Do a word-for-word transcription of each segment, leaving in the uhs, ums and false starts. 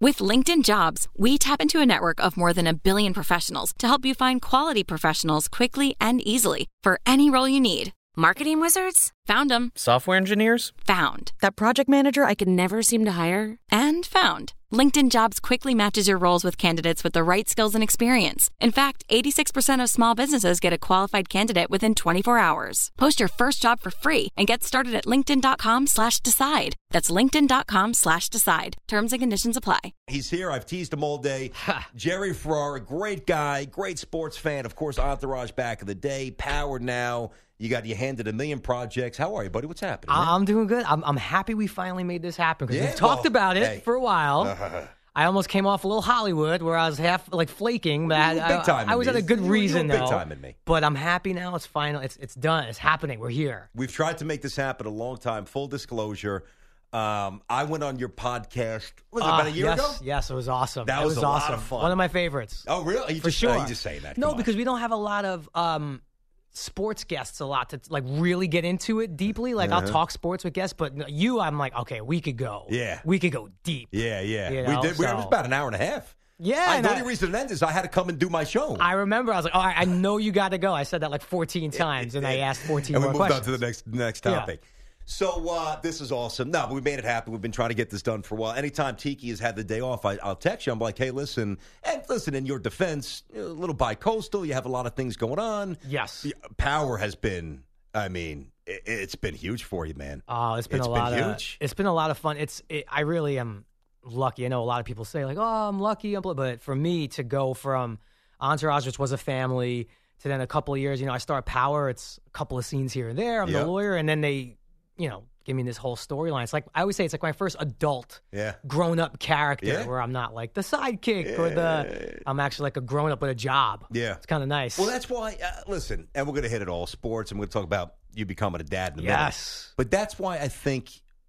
With LinkedIn Jobs, we tap into a network of more than a billion professionals to help you find quality professionals quickly and easily for any role you need. Marketing wizards? Found them. Software engineers? Found. That project manager I could never seem to hire? And found. LinkedIn Jobs quickly matches your roles with candidates with the right skills and experience. In fact, eighty-six percent of small businesses get a qualified candidate within twenty-four hours. Post your first job for free and get started at linkedin.com slash decide. That's linkedin.com slash decide. Terms and conditions apply. He's here. I've teased him all day. Jerry Ferrara, great guy, great sports fan. Of course, Entourage back in the day, Power now. You got your hand at a million projects. How are you, buddy? What's happening? Man? I'm doing good. I'm, I'm happy we finally made this happen because Yeah, we've talked well, about it hey. for a while. Uh, I almost came off a little Hollywood where I was half like flaking, but I, You were big time I, I in was me. at a good You were- you reason were big though. time in me. But I'm happy now. It's final. It's it's done. It's happening. We're here. We've tried to make this happen a long time. Full disclosure, um, I went on your podcast, was it Ah, about a year yes, ago? Yes, it was awesome. That it was was a lot awesome. of fun. One of my favorites. Oh, really? Are you For just, sure. Are you just saying that? No, Come on. because we don't have a lot of um, sports guests a lot to like really get into it deeply. Like I'll talk sports with guests, but you, I'm like, okay, we could go. Yeah. we could go deep. Yeah, yeah. You we know, did. We, it so- was about an hour and a half. Yeah, I, and the I- only reason it ended is I had to come and do my show. I remember I was like, all right, I know you got to go. I said that like fourteen times, and I asked fourteen and we more moved questions. on to the next next Yeah. topic. So uh, this is awesome. No, but we made it happen. We've been trying to get this done for a while. Anytime Tiki has had the day off, I, I'll text you. I'm like, hey, listen, and listen, in your defense, a little bi-coastal. You have a lot of things going on. Yes. Power has been, I mean, it, it's been huge for you, man. Oh, it's been It's a been lot of huge. it's been a lot of fun. It's it, I really am lucky. I know a lot of people say like, "Oh, I'm lucky," I'm blah," but for me to go from Entourage, which was a family, to then a couple of years, you know, I start Power. It's a couple of scenes here and there. I'm Yep. the lawyer, and then they, you know, give me this whole storyline. It's like I always say, it's like my first adult, Yeah. grown up character Yeah. where I'm not like the sidekick or the. I'm actually like a grown up with a job. Yeah. It's kind of nice. Well, that's why, uh, listen, and we're going to hit it all sports, and we're going to talk about you becoming a dad in a minute. Yes. But that's why I think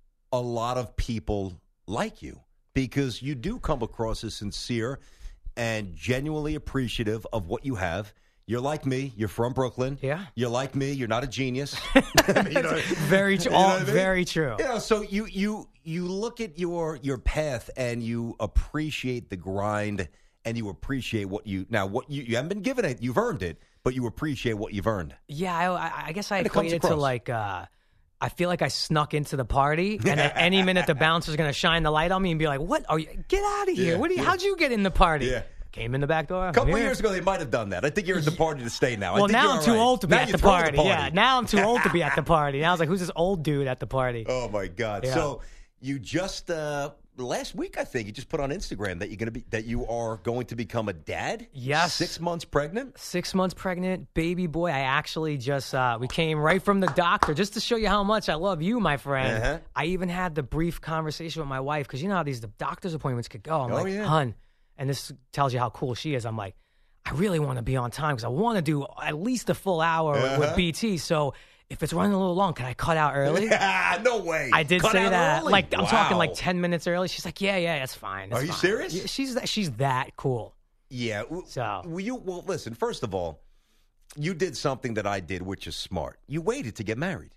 a lot of people like you, because you do come across as sincere and genuinely appreciative of what you have. You're like me. You're from Brooklyn. Yeah. You're like me. You're not a genius. You know- very true. you know all, what I mean? very true. You know, so you you you look at your your path and you appreciate the grind and you appreciate what you now what you you haven't been given it. You've earned it, but you appreciate what you've earned. Yeah, I, I- I guess I And it comes equate it to across. like uh, I feel like I snuck into the party, and at any minute the bouncer's going to shine the light on me and be like, "What are you? Get out of here! Yeah, what? Are you, yeah. How'd you get in the party?" Yeah. Came in the back door. A couple of Yeah. years ago, they might have done that. I think you're at the party to stay now. I Well, think now you're I'm all too right. old to be Now at you're the throwing party. party. Yeah, now I'm too old to be at the party. Now I was like, "Who's this old dude at the party?" Oh my God! Yeah. So you just uh, last week, I think you just put on Instagram that you're going to be that you are going to become a dad. Yes. six months pregnant. Six months pregnant, baby boy. I actually just uh, we came right from the doctor just to show you how much I love you, my friend. Uh-huh. I even had the brief conversation with my wife because you know how these the doctor's appointments could go. I'm Oh, like, yeah. hun, and this tells you how cool she is. I'm like, I really want to be on time because I want to do at least a full hour Uh-huh. with B T. So if it's running a little long, can I cut out early? No way. I did Cut say out that. early? Like I'm talking Wow. like ten minutes early. She's like, yeah, yeah, that's fine. that's Are you fine." serious? Yeah, she's that, she's that cool. Yeah. w- So- well, you well listen. First of all, you did something that I did, which is smart. You waited to get married.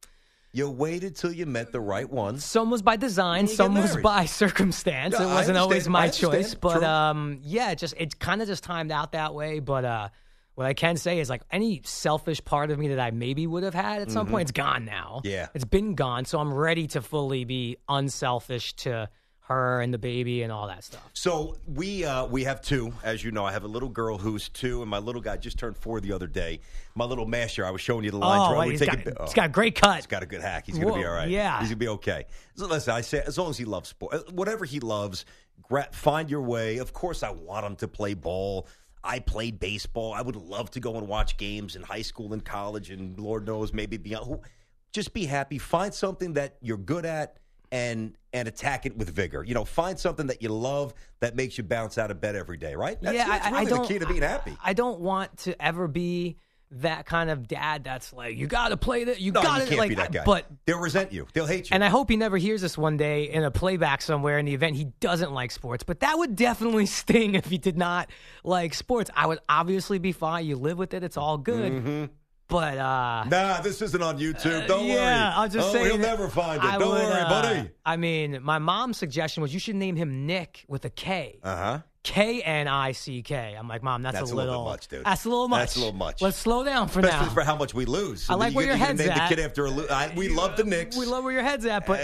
You waited till you met the right one. Some was by design, And you some get was married. by circumstance. Yeah, it I wasn't always understand. I my understand. choice, but True. um, yeah, it just it kind of just timed out that way. But uh, what I can say is like any selfish part of me that I maybe would have had at some point, it's gone now. Mm-hmm. Yeah. it's been gone, so I'm ready to fully be unselfish to her and the baby and all that stuff. So we uh, we have two, as you know. I have a little girl who's two, and my little guy just turned four the other day. My little master, I was showing you the lines. Oh, right? wait, We he's take got, a bit- oh, he's got a great cut. he's got a good hack. He's going to be Whoa, all right. yeah. He's going to be okay. So listen, I say, as long as he loves sport, whatever he loves, gra- find your way. Of course, I want him to play ball. I played baseball. I would love to go and watch games in high school and college, and Lord knows, maybe beyond. Who- Just be happy. Find something that you're good at. And and attack it with vigor. You know, find something that you love that makes you bounce out of bed every day, right? That's, yeah, that's I, really I don't, the key to being happy. I, I don't want to ever be that kind of dad that's like, you got to play that. You no, got you to can't like, be that guy. But they'll resent you. They'll hate you. and I hope he never hears this one day in a playback somewhere in the event he doesn't like sports. But that would definitely sting if he did not like sports. I would obviously be fine. You live with it. It's all good. Mm-hmm. But uh, nah, this isn't on YouTube. Don't yeah, worry. Yeah, I'll just oh, say he'll never find it. I Don't would, worry, uh, buddy. I mean, my mom's suggestion was you should name him Nick with a K. Uh huh. K N I C K. I'm like, Mom, that's, That's a a little, little bit much, dude. That's a little much. That's a little much. Let's slow down for Especially now. for how much we lose. I like you where get, your you head's name at. the kid after a lo- I, we love the Knicks. We love where your head's at, but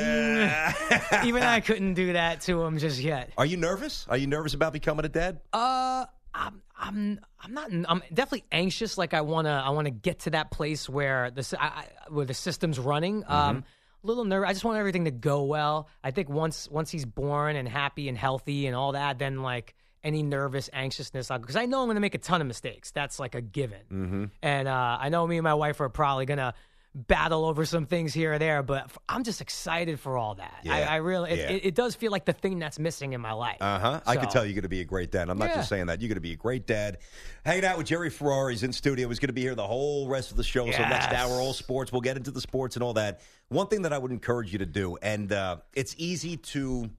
mm, even I couldn't do that to him just yet. Are you nervous? Are you nervous about becoming a dad? Uh, I'm, I'm, I'm not. I'm definitely anxious. Like I wanna, I wanna get to that place where the, I, I, where the system's running. Mm-hmm. Um, a little nervous. I just want everything to go well. I think once, once he's born and happy and healthy and all that, then like any nervous anxiousness, because I know I'm gonna make a ton of mistakes. That's like a given. Mm-hmm. And uh, I know me and my wife are probably gonna battle over some things here or there, but I'm just excited for all that. Yeah. I, I really, it, Yeah. it, it does feel like the thing that's missing in my life. Uh huh. I So- can tell you're going to be a great dad. I'm not Yeah. just saying that. You're going to be a great dad. Hanging out with Jerry Ferrari. He's in studio. He's going to be here the whole rest of the show. So next Yes. hour, all sports. We'll get into the sports and all that. One thing that I would encourage you to do, and uh, it's easy to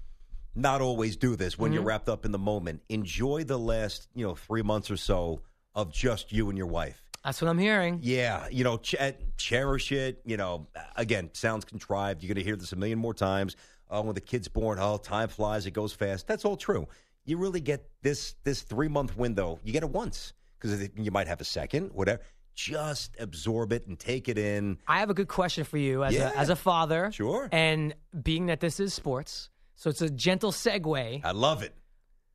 not always do this when Mm-hmm. you're wrapped up in the moment. Enjoy the last, you know, three months or so of just you and your wife. That's what I'm hearing. Yeah, you know, ch- cherish it. You know, again, sounds contrived. You're going to hear this a million more times. Oh, when the kid's born, oh, time flies, it goes fast. That's all true. You really get this this three month window. You get it once because you might have a second, whatever. Just absorb it and take it in. I have a good question for you as Yeah. a as a father. Sure. And being that this is sports, so it's a gentle segue. I love it.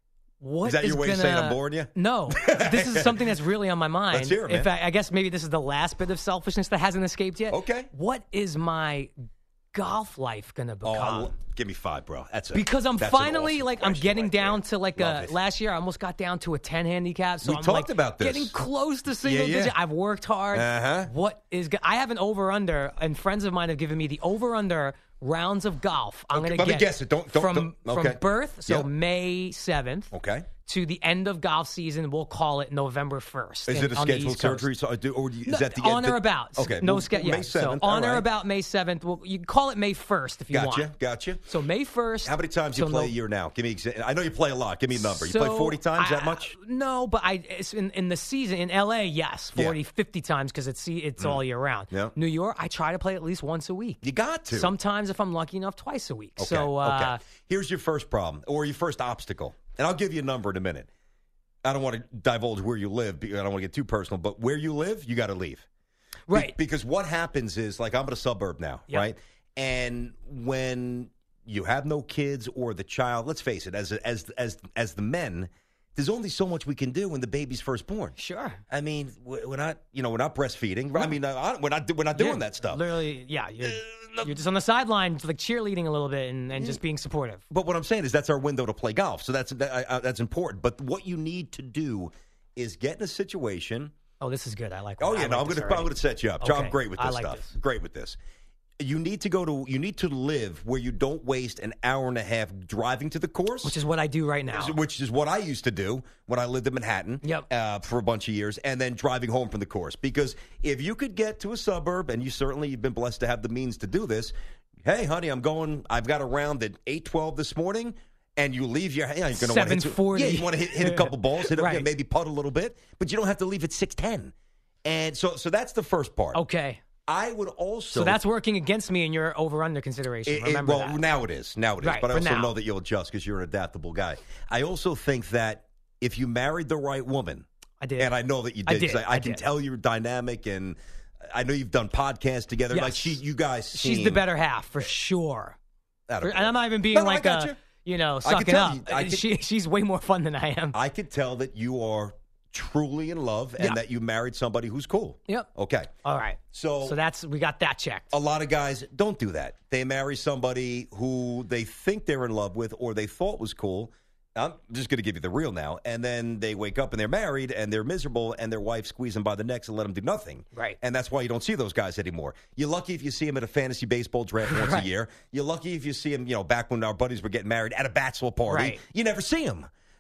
What Is that your way gonna, of saying I'm boring you? No, this is something that's really on my mind. Let's hear it, In man. fact, I guess maybe this is the last bit of selfishness that hasn't escaped yet. Okay. What is my golf life gonna Oh, become? I lo- give me five, bro. That's a, Because I'm that's an finally awesome like I'm question getting right down there. to like Love a it. last year I almost got down to a ten handicap. So We I'm talked like about this. getting close to single Yeah, yeah. digit. I've worked hard. Uh-huh. What is go- I have an over under, and friends of mine have given me the over under rounds of golf. I'm Okay, gonna let me get guess it. Don't- don't- from don't- okay. from birth. So Yeah. May seventh. Okay. To the end of golf season, we'll call it November first. Is in- it a on the scheduled East Coast. surgery? So, do- or is No, that the on end? or about? Okay. No well, schedule. May Yeah. seventh. So on all or right. about May seventh. Well, you can call it May first if you Gotcha. want. Gotcha. So May first. How many times you till play no- a year now? Give me. exa- I know you play a lot. Give me a number. You So, play forty times. I- that much? No, but I it's in, in the season in L A, yes, forty, Yeah. fifty times because it's it's all year round. Yeah. New York, I try to play at least once a week. You got to. Sometimes, if I'm lucky enough, twice a week. Okay. So uh, okay. Here's your first problem or your first obstacle, and I'll give you a number in a minute. I don't want to divulge where you live. Because I don't want to get too personal, but where you live, you got to leave. Be- right. because what happens is, like, I'm in a suburb now, Yep. right? And when you have no kids or the child, let's face it, as as as as the men, there's only so much we can do when the baby's first born. Sure. I mean, we're we're not, you know, we're not breastfeeding. I mean, I- we're not we're not doing Yeah, that stuff. Literally, yeah. You're, you're just on the sideline, like cheerleading a little bit and, and just being supportive. But what I'm saying is that's our window to play golf. So that's that, I, I, that's important. But what you need to do is get in a situation. Oh, this is good. I like. Oh I yeah, like no, I'm this going to I'm already. going to set you up. John, Okay, I'm great with I this like stuff. this. Great with this. You need to go to you need to live where you don't waste an hour and a half driving to the course, Which is what I do right now. which is what I used to do when I lived in Manhattan Yep. uh, for a bunch of years, and then driving home from the course. Because if you could get to a suburb, and you certainly have been blessed to have the means to do this, hey, honey, I'm going, I've got a round at eight twelve this morning, and you leave your, yeah, you're going to want to hit, some- seven forty. yeah, you want to hit, hit a couple balls, hit a, Right. maybe putt a little bit, but you don't have to leave at six ten. And so, so that's the first part. Okay. I would also. So that's working against me in your over-under consideration. It- it- Remember well, that. now it is. Now it is. Right, but I for also now. know that you'll adjust because you're an adaptable guy. I also think that if you married the right woman, I did. and I know that you I did, 'cause did, I, I I can did. tell you're dynamic, and I know you've done podcasts together. Yes. Like she, you guys, She's seem, the better half for sure. Attaboy. For- and I'm not even being No, no, I like got a, you. you know, I sucking can tell up. you- I can- she, she's way more fun than I am. I could tell that you are truly in love, and Yeah. that you married somebody who's cool. Yep. Okay. All right. So- so that's we got that checked. A lot of guys don't do that. They marry somebody who they think they're in love with or they thought was cool. I'm just going to give you the real now. And then they wake up and they're married and they're miserable and their wife squeeze them by the necks and let them do nothing. Right. And that's why you don't see those guys anymore. You're lucky if you see them at a fantasy baseball draft once Right. a year. You're lucky if you see them, you know, back when our buddies were getting married at a bachelor party. Right. You never see them.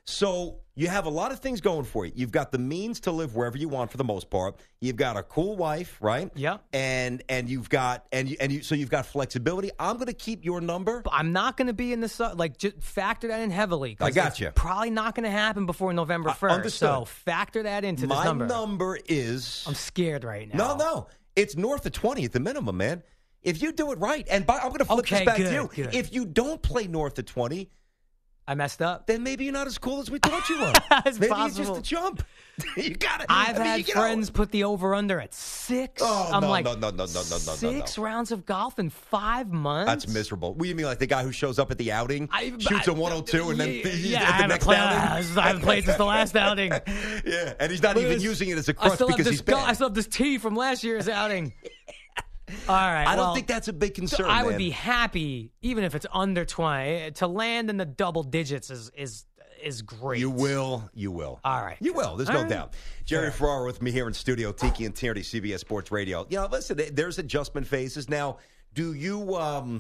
So you have a lot of things going for you. You've got the means to live wherever you want for the most part. You've got a cool wife, right? Yeah. And and you've got and you, and you so you've got flexibility. I'm going to keep your number. But I'm not going to be in the su- like just factor that in heavily. 'Cause I got it's you. Probably not going to happen before November first. understood. So factor that into My this number. number is I'm scared right now. No, no. It's north of twenty at the minimum, man. If you do it right, and by, I'm going to flip Okay, this back good, to you. good. If you don't play north of twenty, I messed up. then maybe you're not as cool as we thought you were. It's maybe possible. it's just a jump. you got it. I've I mean, had you know, friends put the over-under at six. Oh, I'm no, like, no, no, no, no, no, no, no, six no. rounds of golf in five months? That's miserable. What do you mean, like the guy who shows up at the outing, I- shoots I- a one oh two, and then yeah, he's yeah, I at the haven't next played- outing? I haven't played since the last outing. Yeah, and he's not Look even at this. using it as a I crutch still have because this he's go- bad. I still have this tee from last year's outing. All right. I don't well, think that's a big concern, I would man. be happy, even if it's under twenty, to land in the double digits is is is great. You will. You will. All right. You will. There's All no right. doubt. Jerry Ferrara with me here in studio, Tiki and Tierney, C B S Sports Radio. You know, listen, there's adjustment phases. Now, do you, um,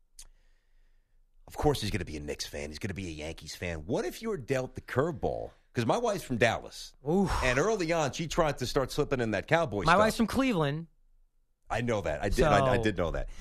of course he's going to be a Knicks fan. He's going to be a Yankees fan. What if you were dealt the curveball? Because my wife's from Dallas. Oof. And early on, she tried to start slipping in that Cowboy My stuff. wife's from Cleveland. I know that. I did. So- I, I did know that.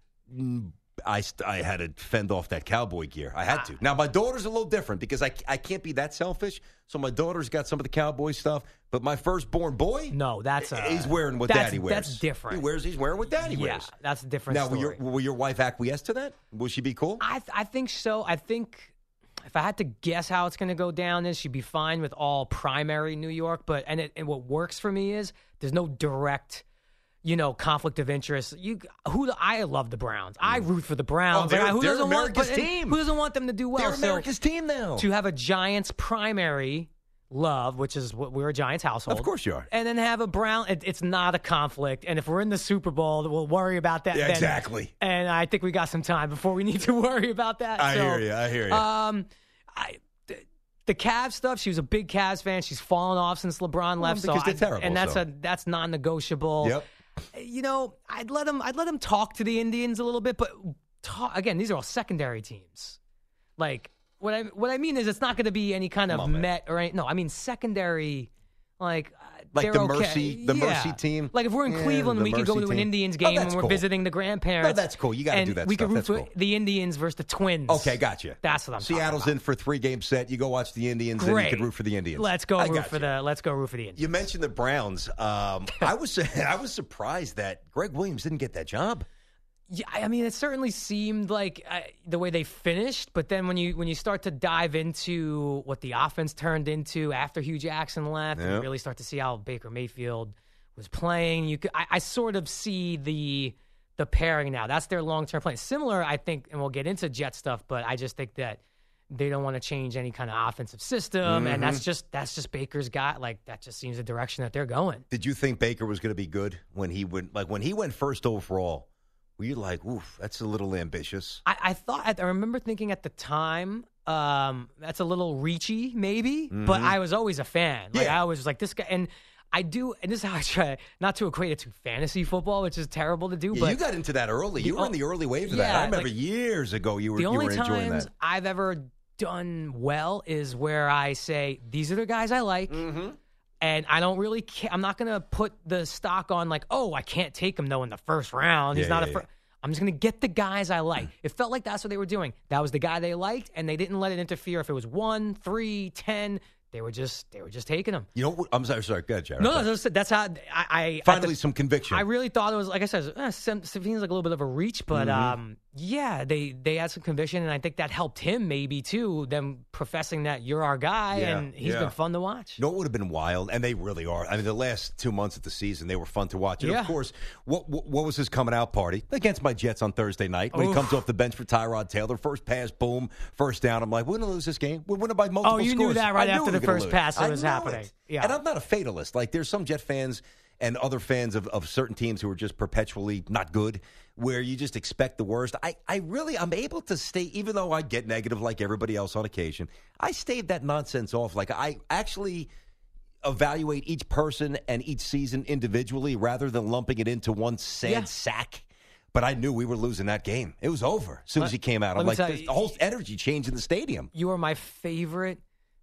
Mm, I, st- I had to fend off that cowboy gear. I had to. Now, my daughter's a little different because I, I can't be that selfish. So my daughter's got some of the cowboy stuff. But my firstborn boy, No, that's a, he's wearing what that's, daddy wears. That's different. He wears. He's wearing what daddy yeah, wears. that's a different Now, will story. your, will your wife acquiesce to that? Will she be cool? I I think so. I think if I had to guess how it's going to go down, is she'd be fine with all primary New York. But and it, and what works for me is there's no direct, you know, conflict of interest. You who the, I love the Browns. I root for the Browns. Oh, they're- Like, who they're doesn't America's want, but- team. Who doesn't want them to do well? They're So America's team now. to have a Giants primary love, which is what we're a Giants household. Of course you are. And then have a Brown. It, it's not a conflict. And if we're in the Super Bowl, we'll worry about that. Yeah, then. exactly. And I think we got some time before we need to worry about that. I So, hear you. I hear you. Um, I. The, the Cavs stuff. She was a big Cavs fan. She's fallen off since LeBron left. because so they're I, terrible, and that's so. a that's non-negotiable. Yep. You know, I'd let them. I'd let them talk to the Indians a little bit, but talk, again, these are all secondary teams. Like what I what I mean is, it's not going to be any kind of Come on, man. Met or any, no. I mean secondary, like uh, Like they're the okay. Mercy- the Yeah. Mercy team? Like if we're in Yeah, Cleveland, the we could go Mercy to an team. Indians Oh, game that's when we're cool. visiting the grandparents. No, that's cool. You gotta and do that We stuff. could root That's for cool. the Indians versus the Twins. Okay, gotcha. That's what I'm talking Seattle's about. in for a three-game set. You go watch the Indians, Great. and you can root for the Indians. Let's go I root got for you. the. Let's go root for the Indians. You mentioned the Browns. Um, I was I was surprised that Greg Williams didn't get that job. Yeah, I mean, it certainly seemed like uh, the way they finished, but then when you when you start to dive into what the offense turned into after Hugh Jackson left, and Yep. you really start to see how Baker Mayfield was playing, you could, I, I sort of see the the pairing now. That's their long term plan. Similar, I think, and we'll get into Jet stuff, but I just think that they don't want to change any kind of offensive system, and that's just that's just Baker's got. Like that just seems the direction that they're going. Did you think Baker was going to be good when he went like when he went first overall? Were you like, oof, that's a little ambitious? I, I thought I remember thinking at the time, um, that's a little reachy, maybe, but I was always a fan. Like Yeah. I was like this guy, and I do, and this is how I try not to equate it to fantasy football, which is terrible to do. Yeah, but you got into that early. You the were in o- the early wave of that. yeah, I remember like, years ago you were the you only were enjoying times that. I've ever done well is where I say these are the guys I like. Mm-hmm. And I don't really care. I'm not going to put the stock on like, oh, I can't take him though in the first round. He's Yeah, not yeah, a first. I'm just going to get the guys I like. It felt like that's what they were doing. That was the guy they liked, and they didn't let it interfere if it was one, three, ten. They were just they were just taking him. You know, what- I'm sorry, sorry, go ahead, Jared. No, no, that's that's how I. I at Finally, the- some conviction. I really thought it was like I said, eh, seems seems like a little bit of a reach, but Mm-hmm. um, yeah, they they had some conviction, and I think that helped him maybe too. Them professing that you're our guy, Yeah, and he's yeah. been fun to watch. You know, it would have been wild, and they really are. I mean, the last two months of the season, they were fun to watch. And, Yeah. of course, what, what what was his coming out party? Against my Jets on Thursday night. When Oof. he comes off the bench for Tyrod Taylor. First pass, boom, first down. I'm like, we're going to lose this game. We're winning by multiple Oh, you scores. knew that right I knew after we the were gonna first lose. pass it I was know happening. it. Yeah. And I'm not a fatalist. Like, there's some Jet fans and other fans of, of certain teams who are just perpetually not good, where you just expect the worst. I, I really, I'm able to stay, even though I get negative like everybody else on occasion, I stave that nonsense off. Like, I actually evaluate each person and each season individually rather than lumping it into one sad Yeah. sack. But I knew we were losing that game. It was over as soon as Let- he came out. let I'm me like, tell the you- the whole energy changed in the stadium. You are my favorite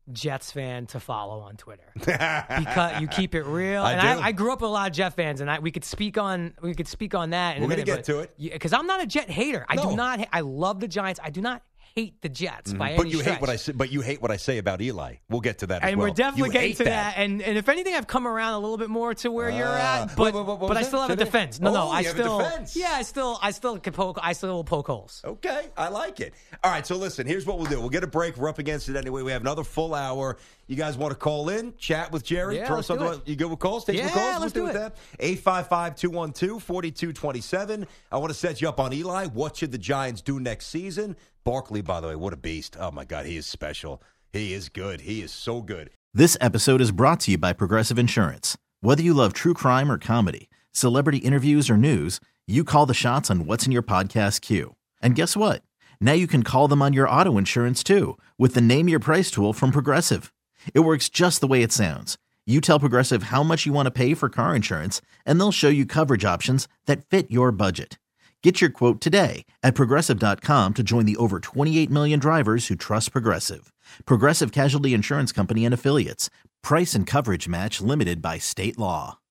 Jets fan to follow on Twitter because you keep it real. I and do. I, I grew up with a lot of Jet fans, and I, we could speak on we could speak on that. In We're a gonna minute, get to it because I'm not a Jet hater. I No. do not. Ha- I love the Giants. I do not hate the Jets by But any you stretch. hate what I say. But you hate what I say about Eli. We'll get to that. as And well. we're definitely You getting hate to that. And and if anything, I've come around a little bit more to where you're Ah. at. But What- what- what but was I that? still have a Say that? defense. No, no, Oh, I you have a still defense. yeah, I still I still can poke. I still will poke holes. Okay, I like it. All right, so listen, here's what we'll do. We'll get a break. We're up against it anyway. We have another full hour. You guys want to call in, chat with Jerry, Yeah, throw let's do something it. on- You good with calls? Take some Yeah, calls? let's Let's do with it. that. eight five five, two one two, four two two seven. I want to set you up on Eli. What should the Giants do next season? Barkley, by the way, what a beast. Oh, my God, he is special. He is good. He is so good. This episode is brought to you by Progressive Insurance. Whether you love true crime or comedy, celebrity interviews or news, you call the shots on what's in your podcast queue. And guess what? Now you can call them on your auto insurance too with the Name Your Price tool from Progressive. It works just the way it sounds. You tell Progressive how much you want to pay for car insurance, and they'll show you coverage options that fit your budget. Get your quote today at Progressive dot com to join the over twenty-eight million drivers who trust Progressive. Progressive Casualty Insurance Company and Affiliates. Price and coverage match limited by state law.